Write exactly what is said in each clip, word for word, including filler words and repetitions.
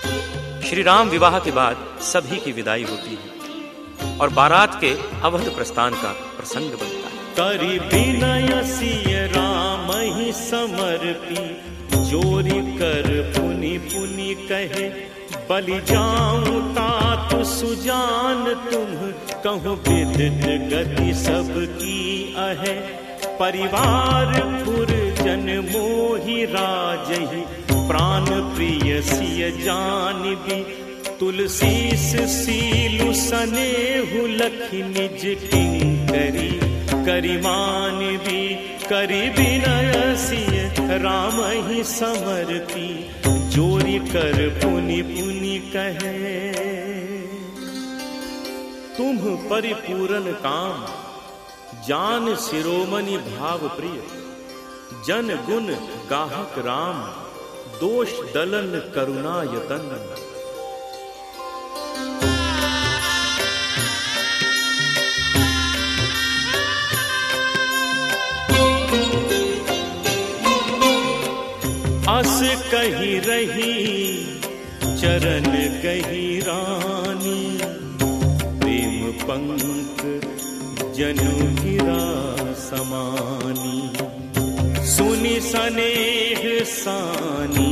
श्री राम विवाह के बाद सभी की विदाई होती है और बारात के अवध प्रस्थान का प्रसंग बनता है। करि विनय सिय राम ही समर्पी, जोरी कर पुनि पुनि कहे, बलि जाऊं तात सुजान तुम, कहूँ विदित गति सबकी अहे, परिवार पुरजन मोहि राजहि, प्राण प्रिय सिय जानिबी, तुलसीस सीलु सनेहु लखि निज किंकरी, करिमानिबी करि विनय सिय राम ही समर्पी, जोरी कर पुनि पुनि कहे। तुम परिपूर्ण काम जान शिरोमणि भाव प्रिय, जन गुण गाहक राम, दोष दलन करुणा यतन। अस कही रही चरण गहिरानी, प्रेम पंख जनु गिरा समानी, सुनि सनेह सानी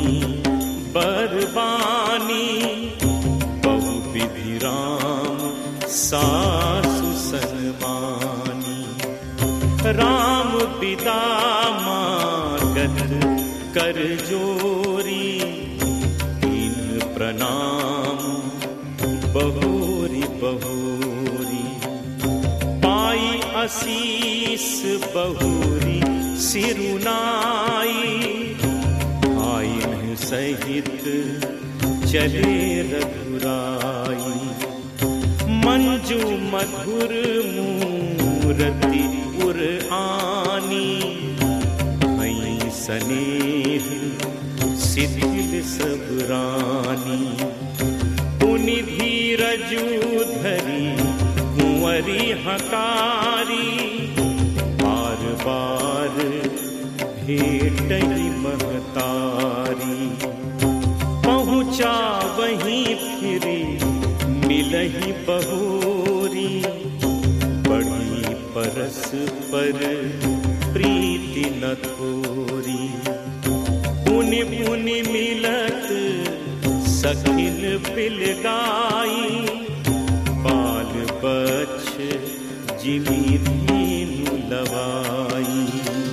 बरबानी, बहु विधि राम सासु सन्मानी, राम बिदा मागत कर जोरी, तीन प्रणाम बहोरी बहोरी, पाई आशीष बहोरी सिरुनाई, आइन सहित चले रघुराई, मंजू मधुर मूरति उर आनी, सनेह शिथिल सब रानी, पुनि धीरजु धरी कुंवरी हकारी, बार बार भेटहि महतारी, पहुँचा वहीं फिरे मिलहि बहोरी, बड़ी परस पर प्रीति न थोरी, पुनि पुनि मिलत सखिन बिलगाई, बाल बच्छ जिमि धीनु लवाई।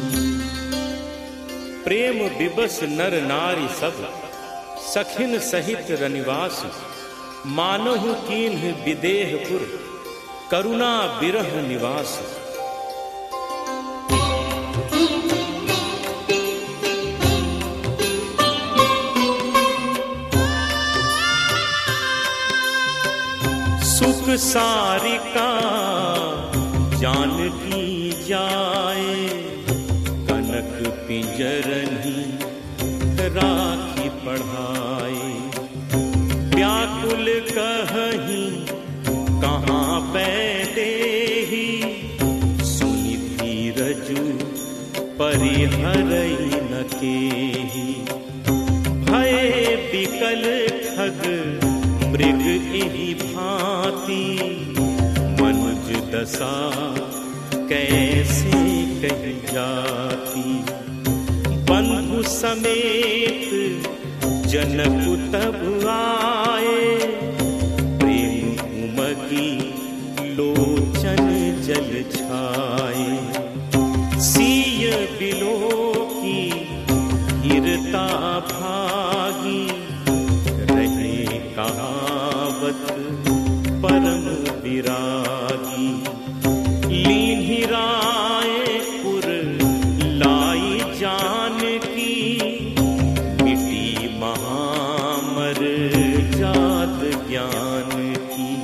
प्रेम विवश नर नारी सब, सखिन सहित रनिवास, मानहु कीन्ह विदेहपुर, करुणा बिरह निवास। सुख सारिका जानकी जाए, कनक पिंजरनि राखी पढ़ाए, व्याकुल कहीं कहाँ बैदेही, सुनि धीरजु परिहरई न केही, भय बिकल खग मृग एहि भांति, मनुज दशा कैसे कही जाती, बंधु समेत जनक तब आए, प्रेम उमगी लोचन जल छाए, सीय बिलो की गिरता भागी, रहे कहावत परम विरागी, लीन्हि राय पुर लाई जानकी, मिटी महामर जात ज्ञान की,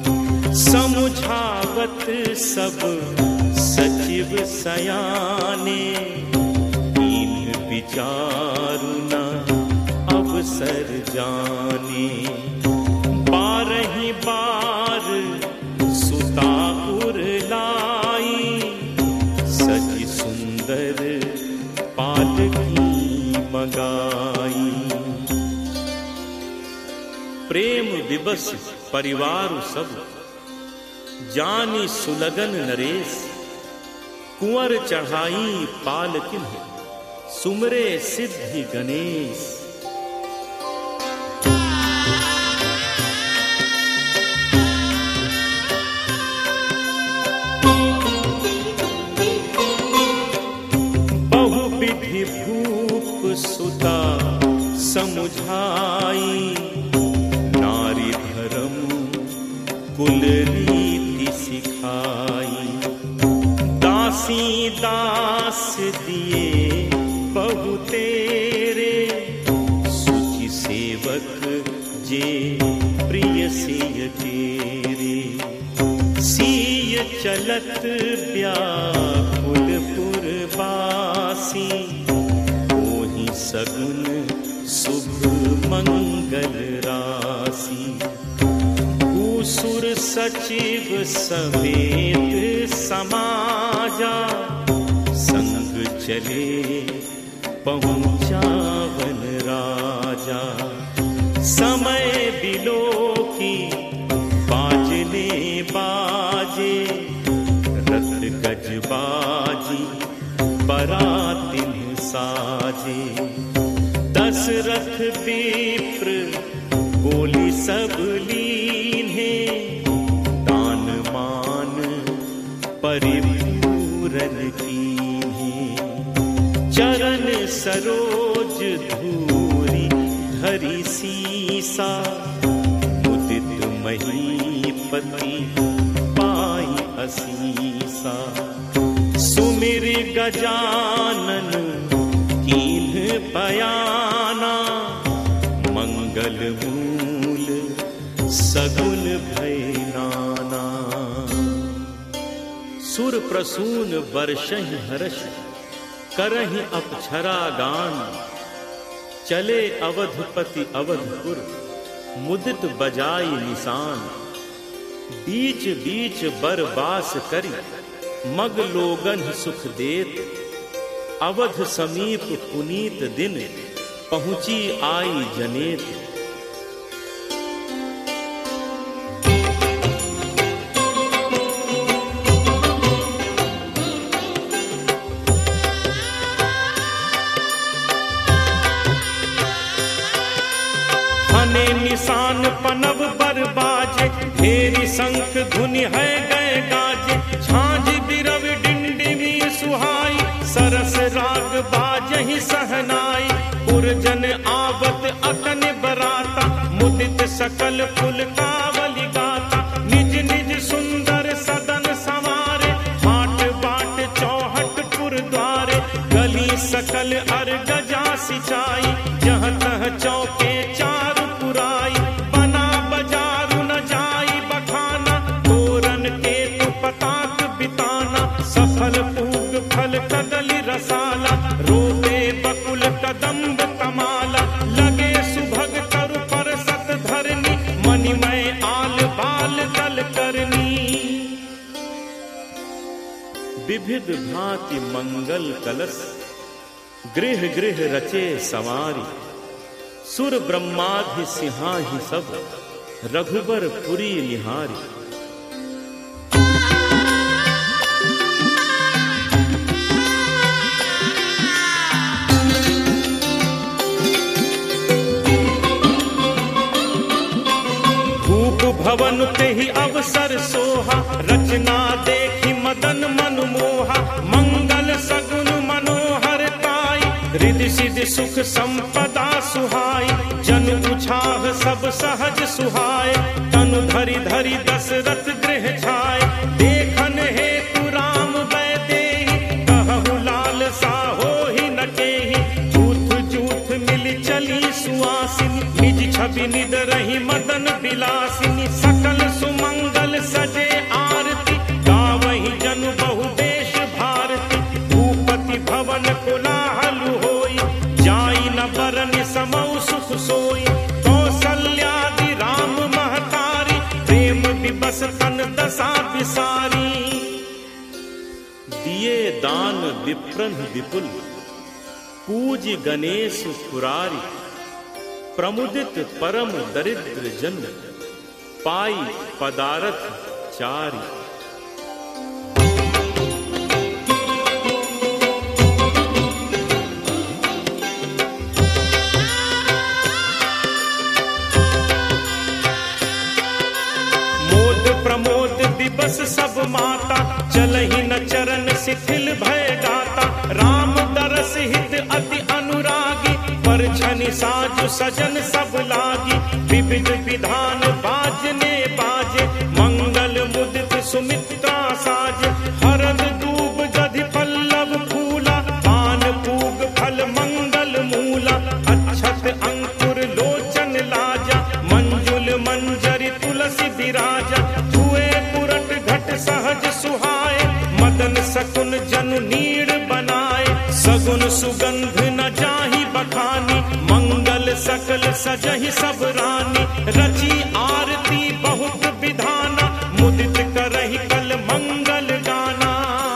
समुझावत सब सचिव सयाने, इन विचारु न अवसर जाने, बारही बार सुता उर लाई, सजी सुंदर पालकी मंगाई। प्रेम विबस परिवार सब, जानी सुलगन नरेश, कुंवर चढ़ाई पालकिन, सुमरे सिद्धि गणेश। बहुविधि भूप सुता समुझाई, नारी धर्म कुल रीति सिखाई। दासी दास दिए बहु तेरे, सुखी सेवक जे प्रिय सिय तेरे। सिय चलत व्याकुल पुरवासी, ओहि सगुन शुभ मंगल राशि। भूसुर सचिव समेत समाजा, संग चले पहुंचावन राजा। समय बिलो की बाजने बाजे, रथ गजबाजी बरातिन साजे। दशरथ विप्र बोली सब लीन्हे, दान मान परिपूरन कीन्हे। चरण सरोज धूरी धरि सीसा, मुदित महीपति पाई असीसा। सुमिर गजानन कीन्ह बयाना, मंगल मूल सगुन भय नाना। सुर प्रसून वर्षहि हर्ष, करहि अप्सरा गान। चले अवधपति अवधपुर, मुदित बजाई निशान। बीच बीच बरबास करी, मग लोगन सुख देत। अवध समीप पुनीत दिन, पहुंची आई जनेत। हने निशान पनव बर बाजे, ढेरी शंख धुनि है गए गाजे। झांझ बिरव डिंडिमी सुहाई, सरस राग बाजहि सहनाई। पुरजन आवत अतन बराता, मुदित सकल फुल कावली गाता। निज निज सुंदर सदन संवारे, बाट बाट चौहट पुर द्वारे। गली सकल अर गजा सिंचाई, जहाँ तह चौके चार पुराई। बना बजारू न जाई बखाना, तोरन के तु पताक बिताना। सफल पूग फल कदली रसाला, रोबे बकुल कदम्ब तमाला। लगे सुभग तरु पर सत धरनी, मणिमय आल बाल दल करनी। विविध भांति मंगल कलश, गृह गृह रचे सवारी। सुर ब्रह्मादि सिंहाहि सब, रघुबर पुरी निहारी। भूप भवन तेहि अवसर सोहा, रचना देखी मदन मन मोहा। मंगल सगुन मनोहर ताई, रिधि सिद्धि सुख संपदा सुहाई। जन उछाह सब सहज सुहाय, तनु धरि धरि दशरथ गृह छाय। देखन हेतु राम वैदेही, कहु लाल सा होहि न केहि। जूथ जूथ मिली चली सुआसिनी, निज छवि निद रही मदन विलासिनी। सकल सुमंगल सजे आरती, गावहि जनु बहु देश भारती। भूपति भवन कोलाहल होई, जाई न बरनि समौ सुख सोई। कौसल्यादि राम महतारी, प्रेम विबस तन दशा विसारी। दिए दान विप्रन विपुल, पूज गणेश पुरारी। प्रमुदित परम दरिद्र जन, पाई पदारथ चारि। मोद प्रमोद दिवस सब माता, चलहि न चरण शिथिल भय गाता। राम दरस हित अति अनुरागी, पर छनि साजु सजन सब लागी। विविध विधान बाजने बाजे, मंगल मुदित सुमित्रा साजे। हरद दूब गधि पल्लव फूला, पान पूग फल मंगल मूला। अक्षत अंकुर लोचन लाजा, मंजुल मंजरी तुलसी विराजा। छुए पुरट घट सहज सुहाए, मदन सकुन जनु नीड़ बनाए। सगुन सुगंध न जाहि बखानी, मंगल सकल सजहि सब रानी। रची आरती बहुत विधाना, मुदित करहि कल मंगल गाना।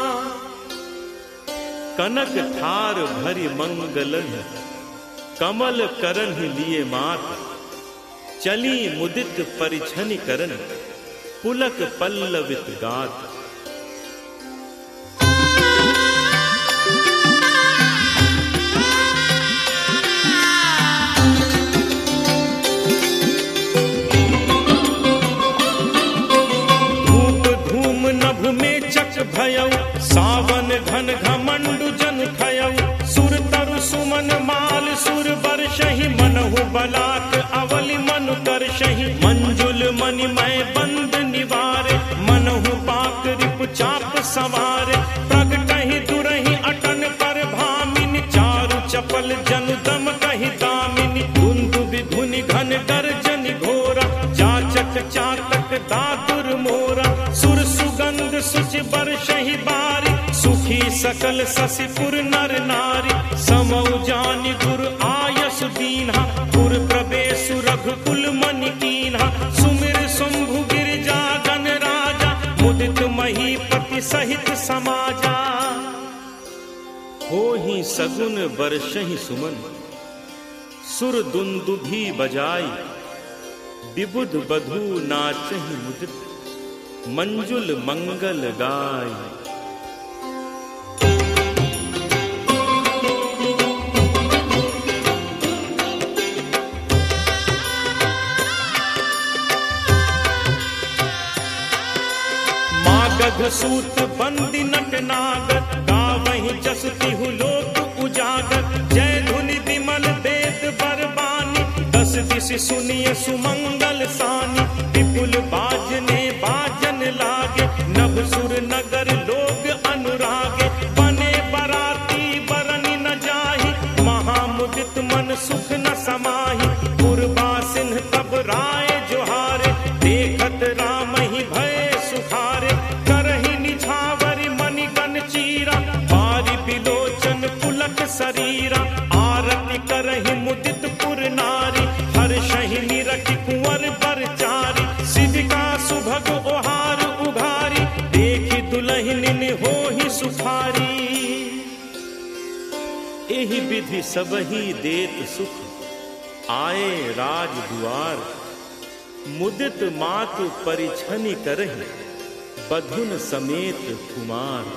कनक थार भरि मंगलन, कमल करन लिए मात। चली मुदित परिछनि करन, पुलक पल्लवित गात। भयउ सावन घन घमंडु जन खयउ। सुर तरु सुमन माल सुर बरषहि, मनहु बलात् अवलि मनु करषहि। मंजुल मणिमय बंद निवारे, मनहु पाक रिपु चाप संवारे। प्रगटहि दुरहि अटन पर भामिनि, चारु चपल जनु दम कहि दामिनी। दुंदुभि धुनि घन गर्जनि घोरा, जाचक चातक दातुर मोरा। सुर सुगंध सुचि बरषहि बारी, सुखी सकल ससिपुर नर नारी। समउ जानि गुरु आयसु दीन्हा, पुर प्रवेशु रघुकुल मनि कीन्हा। सुमिर शुंभु गिरिजा गण राजा, मुदित महीपति सहित समाजा। होहि सगुन बरषहि सुमन, सुर दुंदुभि बजाई। विबुध बधू नाचहि मुदित, मंजुल मंगल गाय। मागध सूत बंदी नट नागर, गावहि जस तिहु लोक उजागर। जय धुनि विमल वेद बरबानी, दस दिश सुनिय सुमंगल सानी। विपुल बाजने बाजन लागे, नभ सुर नगर लोग अनुरागे। बने बराती बरनि न जाहि, महामुदित मन सुख न समाहि। पुरबासिन तब राय जोहारे, देखत राम ही भय सुखारे। करहि निछावरि मणिगण चीरा, बारि बिलोचन पुलक शरीरा। आरती करहि मुदित पुर नारी, हर्षहि निरखि कुंवर बर चारी। सिविका सुभग ओहार उघारी, देखि दुलहिन होहि सुखारी। एहि विधि सबहि देत सुख, आए राज दुआर। मुदित मातु परिछनि करहि, बधुन समेत कुमार।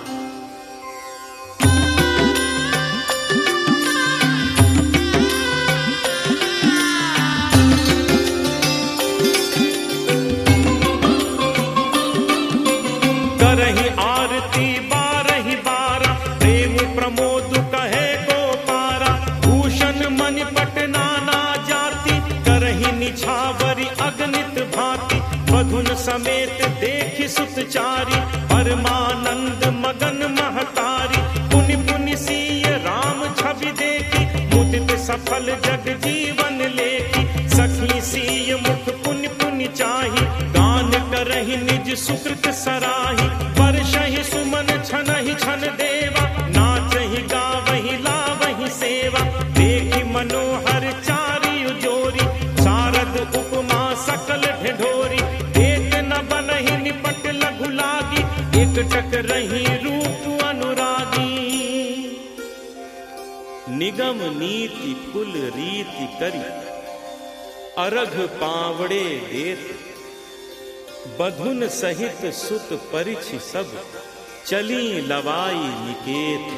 करहि आरती बारहि बारा, प्रेम प्रमोद कहे गोपारा। भूषण मणिपट नाना जाति, करहि निछावरि अगणित भांति। बधुन समेत देखि सुतचारी, परमानंद मगन महतारी। पुनि पुनि सीय राम छवि देखी, मुदित सफल जग जीवन लेखी। सखी सीय मुख पुनि पुनि चाही, गान करहि निज सुकृत सराही। बरषहि सुमन छनहि छन देवा, नाचहि गावहि लावहि सेवा। देखि मनोहर चारियु जोरी, शारद उपमा सकल ढिढोरी। एक न बनहि निपट लघु लागी, एक टक रही रूप अनुरागी। निगम नीति कुल रीति करी, अरघ पावड़े देत, बधुन सहित सुत परिछ सब, चली लवाई निकेत।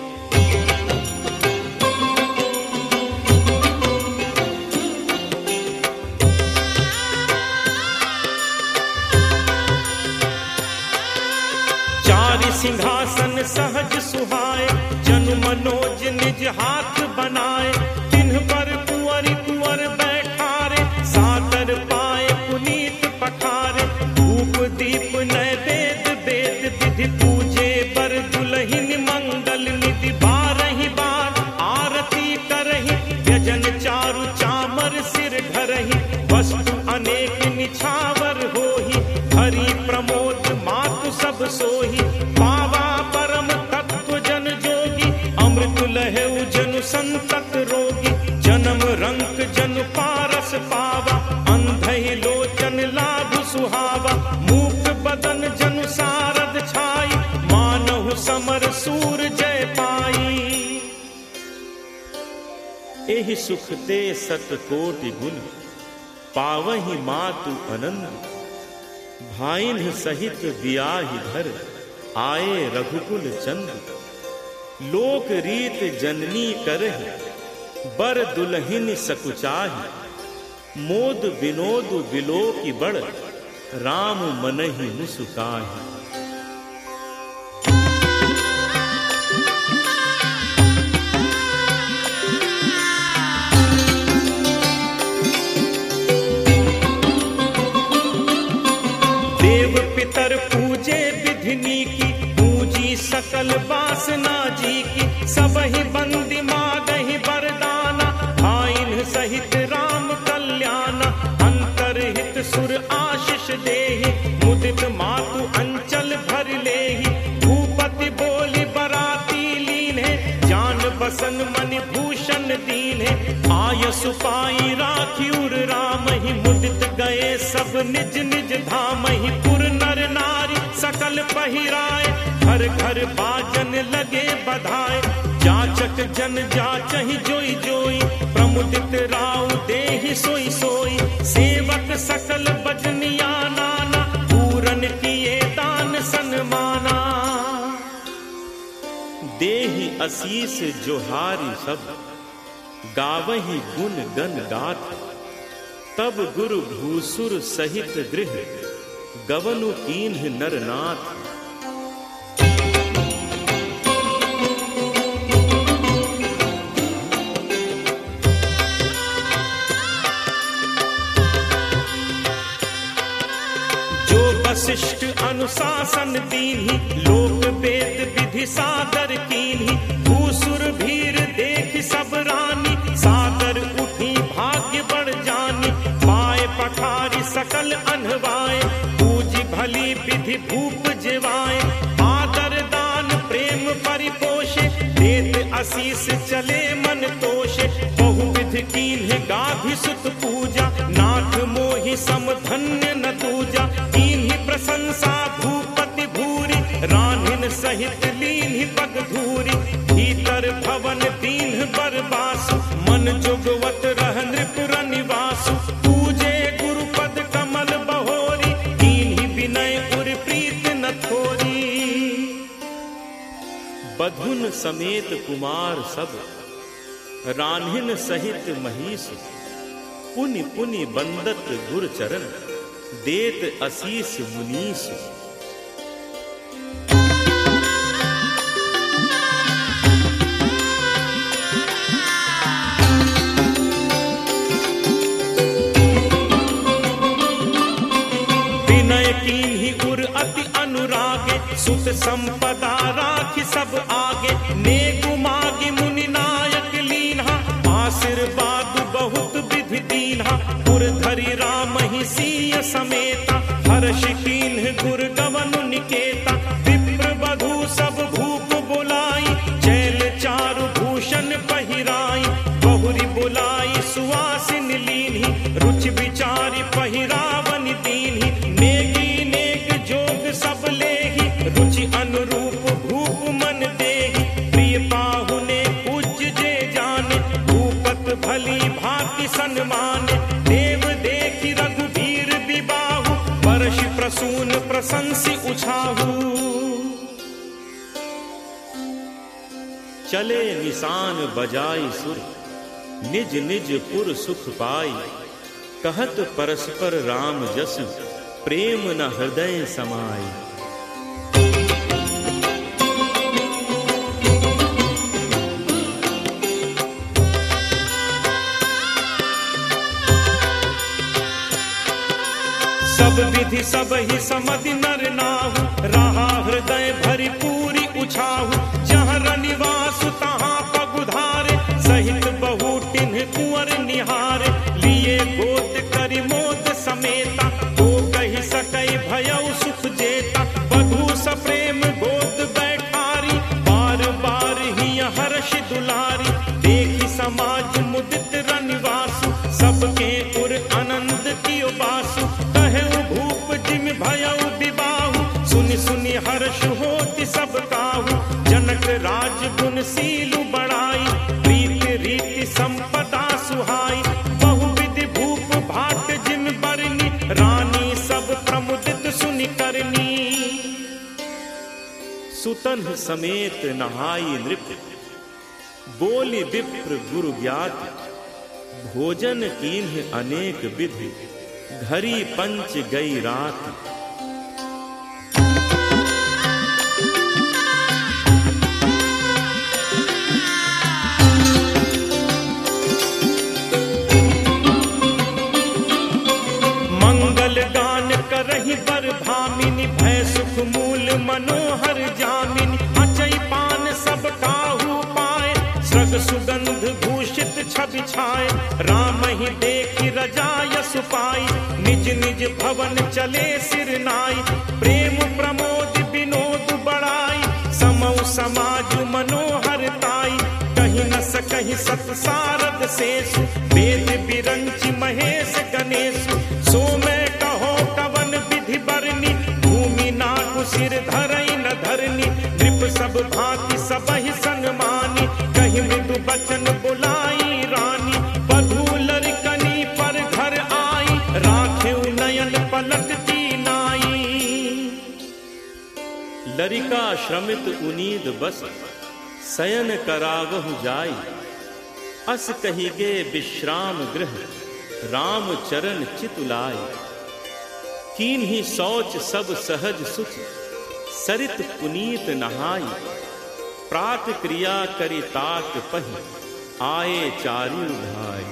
चारि सिंहासन सहज सुहाए, जन मनोज निज हाथ बनाए। तिन्ह पर कुंवर कुंवर बैठारे, सादर पाए पुनीत पठारे। धूप दीप नैवेद्य वेद विधि, पूजे बर दुलहिन मंगल निधि। बारहि बार आरती करहि, व्यजन चारु चामर सिर धरहि। वस्तु अनेक निछावर होहि, हरि प्रमोद मातु सब सोहि। पावा परम तत्व जन जोगी, अमृत लहु जनु संतत रोगी। जन्म रंक जन पारस पावा, अंधहि लोचन लाभ सुहावा। मूक बदन जनु सारद छाई, मानहु समर सूर जय पाई। एहि सुख ते सतकोटि गुण, पावहि मातु आनंद। भाइन सहित बियाहि धर, आए रघुकुल चंद। लोक रीत जननी करहि, बर दुलहिन सकुचाहि। मोद विनोद बिलोकि बड़, राम मनहि मुसुकाहि। देव पितर पूजे विधिनी की, पूजी सकल वासना जी की। सबहि बंदी मागहि वरदाना, भाइन सहित राम कल्याणा। अंतरहित सुर आशीष देहि, मुदित मातु अंचल भर लेहि। भूपति बोली बराती लीन है, जान बसन मनि भूषण दीन है। आयसु पाई राखी उर राम ही, मुदित गए सब निज निज धाम ही। पुर नर नारी सकल पहिराए, घर घर बाजन लगे बधाए। जाचक जन जाचहि जोई जोई, प्रमुदित राउ देहि सोई सोई। सेवक सकल बजनिया नाना, पूरन किए दान सन्माना। देहि असीस जोहारी सब, गावहि गुण गन गाथ। तब गुरु भूसुर सहित गृह, गवनु कीन्ह नरनाथ। जो वशिष्ठ अनुशासन दीन्हि, लोक वेद विधि सादर कीन्हि। भूसुर भीर देख सब रानी, सादर उठी भाग्य बढ़ जानी। पाए पठारी सकल अनहवाए, पूजी भली विधि भूप जिवाए। आदर दान प्रेम परिपोषे, देत आशीष चले मन तोषे। बहुविध कीन्ह गाभि सुत पूजा, नाथ मोहि सम धन्य न दूजा। कीन्हि प्रशंसा भूपति भूरि, रान्हिन सहित लीन्हि पग धूरि। भीतर भवन दीन्ह बर बासु, मन जोगवत रह नृपुर निवासु। पूजे गुरु पद कमल बहोरी, कीन्हि विनय उर प्रीत न थोरी। बधुन समेत कुमार सब, रान्हिन सहित महिष। पुनि पुनि बंदत गुर चरण, देत आशीष मुनीष। विनय कीन्हि उर अति अनुरागे, सुत संपदा राखि सब आगे। नेकु मागी मुनि नायक लीन्हा, आशीर्वाद बहुत विधि दीन्हा। पुर धरि राम ही सीय समेता, हर्ष कीन्ह गुर गवनु निकेता। विप्र वधू सब भूप बुलाई, चैल चारु भूषण पहिराई। बहुरी बुलाई सुवासिन लीन्ही, रुचि विचारि पहिरावन दीन्ही। नेगी नेक जोग सब लेहि, रुचि अनुरूप भूप मन देहि। प्रिय पाहुने पूज्य जे जाने, भूपत भली भांति सन्माने। देव देव प्रसून प्रशंसी उछाहू। चले निशान बजाई सुर, निज निज पुर सुख पाई। कहत परस्पर राम जस, प्रेम न हृदय समाई। सब विधि सब ही समधि नर नाहु, रहा हृदय भरी पूरी उछाहु। जहाँ रनिवास तहाँ पगुधारे, सहित बहुटिन कुंवर निहारे। लिए गोद करि मोद समेता, तो कहि सकई भयउ सुख जेता। वधू सप्रेम गोद बैठारी, बार बार ही हर्ष दुलारी। देखी समाज मुदित रनिवासु, सबके उर आनंद कियो बासु। भयउ विबाहु, सुनि सुनि हर्ष होति सब काहू। जनक राज गुण सीलु बड़ाई, प्रीत रीति संपदा सुहाई। बहुविधि भूप भाट जिम बरनी, रानी सब प्रमुदित सुनि करनी। सुतन समेत नहाई नृप, बोली विप्र गुरु ज्ञात। भोजन कीन्ह अनेक विधि, घरी पंच गई रात। मंगल गान करहि बर भामिनी, भय सुख मूल मनोहर जामिनी। अचई पान सब काहू पाए, सृग सुगंध भूषित छवि छाए। राम ही देखि रजा यस पाई, निज निज भवन चले सिर नाई। प्रेम प्रमोद विनोद बड़ाई, समौ समाज मनोहरताई। कहीं न सकहि सत सारद शेषु, वेद बिरंचि महेश गणेशु। सो मैं कहो कवन विधि बरनी, भूमि नाकु सिर धरई न धरनी। नृप सब भांति सबहि संग मानी, कहि मृदु बचन बुलाई रानी। वधू लरिकनी पर घर आई, राखेउ नयन पलकती नाई। लरिका श्रमित उनीद बस, शयन करावहु जाई। अस कहिगे विश्राम गृह, राम चरण चितुलाई। कीन्ही शौच सब सहज सुच, सरित पुनीत नहाई। प्रात क्रिया करि तात पहि, आए चारि भाई।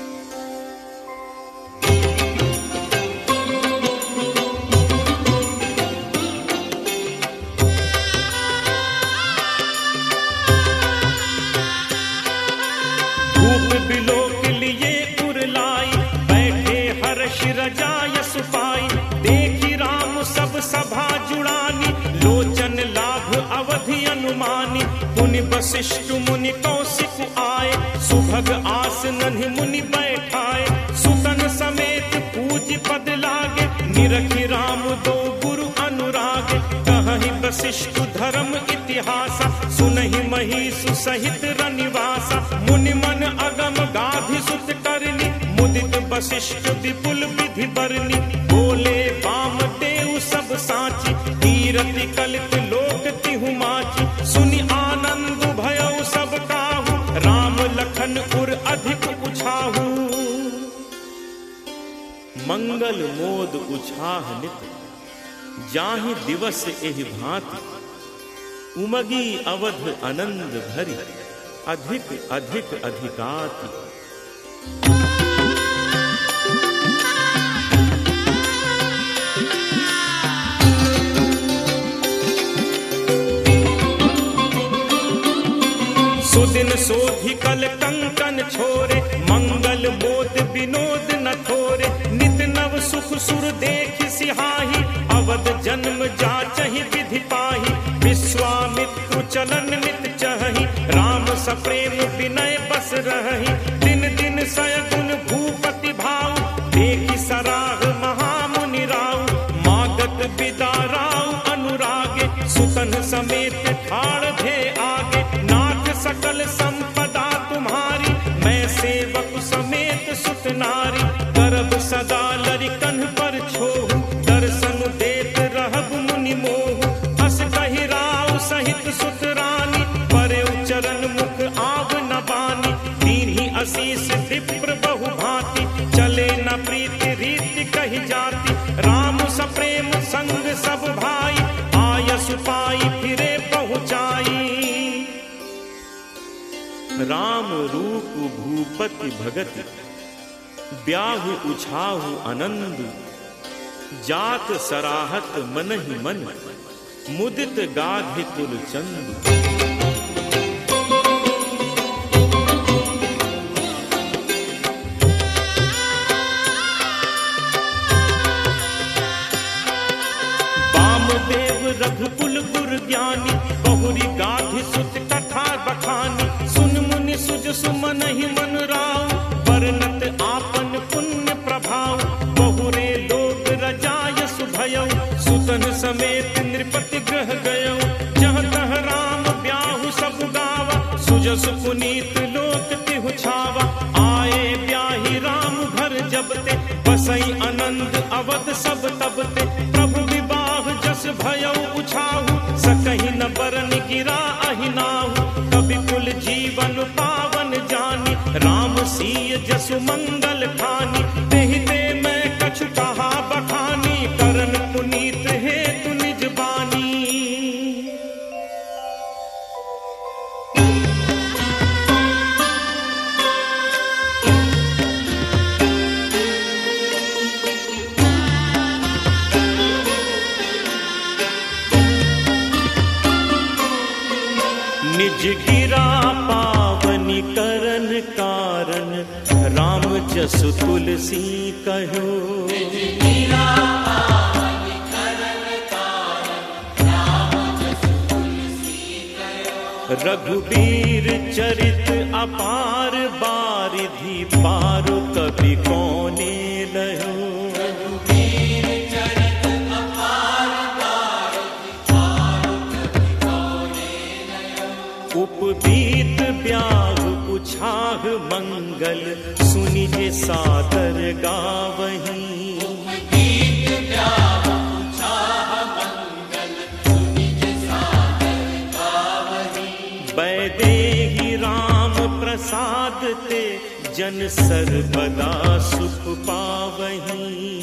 धूप बिलोक लिए उरलाई, बैठे हर्ष रजा यस पाई। देखी राम सब सभा जुड़ानी, लोचन लाभ अवधि अनुमानी। मुनि वशिष्ठ मुनि कौशिक आए, सुभग आसन मुनि बैठाए। सुतन समेत पूज पद लागे, निरखि राम दो गुरु अनुराग। कहि वशिष्ठ धर्म इतिहास, सुनहि महिषु सहित रनिवासा। मुनि मन अगम गाधि सुत करनी, मुदित वशिष्ठ विपुल विधि बरनी। बोले बाम देव सब साची, कीरति कलित लोक तिहु माची। सुनि आनंद भयउ सब काहू, राम लखन उर अधिक उछाहू। मंगल मोद उछाह नित, जाहि दिवस एहि भांति। उमगी अवध आनंद भरी, अधिक अधिक अधिकाति। सुदिन सोधि कल कंकन छोरे, मंगल मोद विनोद न थोरे। नित नव सुख सुर देख सिहाही, अवध जन्म जाचहि विधि पाही। विश्वामित्रु चलन नित चहहि, राम सप्रेम विनय बस रहहि। दिन दिन सयगुन भूपति भाऊ, देखि सराह महामुनि राऊ। मागत विदा राऊ अनुरागे, सुतन समेत ठाड़ भे आगे। नाथ सकल संपदा तुम्हारी, मैं सेवक समेत सुत नारी। करब सदा लरिकन पर छोहू, दर्शन दे न प्रीति रीति कही जाती, राम सप्रेम संग सब भाई, आयस पाई फिरे पहुँचाई। राम रूप भूपति भगति, ब्याहु उछाहु आनंद, जात सराहत मन ही मन, मुदित गाधि कुल चंद। रघुकुल गुर ज्ञानी, बहुरी गाधि सुत कथा बखानी, सुन मुनि सुज सुमन ही मन राव, वर्णत आपन पुण्य प्रभाव। बहुरे लोग रजाय सुभयौ, सुतन समेत नृपति गृह गयौ, जह तह राम ब्याहु सब गावा, सुजस पुनीत लोक तिहु छावा। आए ब्याही राम घर जबते, बसई आनंद अवध सब तबते, प्रभु विवाह जस भयौ उछाहु, सकहि न बरन गिरा अहिनाहु, कवि कुल जीवन पावन जानी, राम सीय जसु मंगल ठानी। तेहि ते मैं कछु कहा बखानी, करन पुनीत हेतु निज बानी। निज गिरा पावनी करन कारण, राम जसु तुलसी कहो। निज गिरा पावनी करन कारण, राम जसु तुलसी कहो। रघुबीर चरित अपार, बारिधि पारो कवि कोने लहो। उपबीत ब्याह उछाह मंगल, सुनि जे सादर गावहीं। उपबीत ब्याह उछाह मंगल, सुनि जे सादर गावहीं। वैदेही राम प्रसाद ते, जन सर्वदा सुख पावहीं।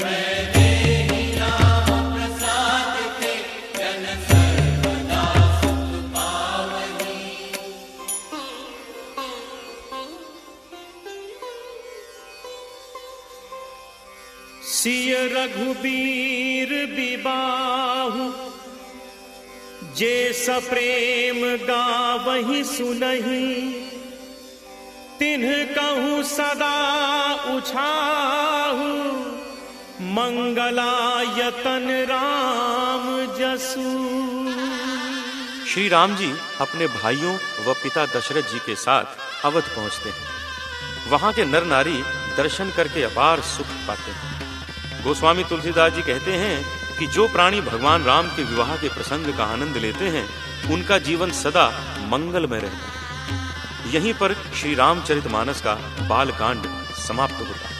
सिय रघुबीर बिबाहु, जे सप्रेम गावहि सुनहि, तिन्ह कहूँ सदा उछाहु, मंगलायतन राम जसु। श्री राम जी अपने भाइयों व पिता दशरथ जी के साथ अवध पहुंचते हैं। वहां के नर नारी दर्शन करके अपार सुख पाते हैं। गोस्वामी तुलसीदास जी कहते हैं कि जो प्राणी भगवान राम के विवाह के प्रसंग का आनंद लेते हैं, उनका जीवन सदा मंगलमय रहता है। यहीं पर श्री रामचरितमानस का बाल कांड समाप्त होता है।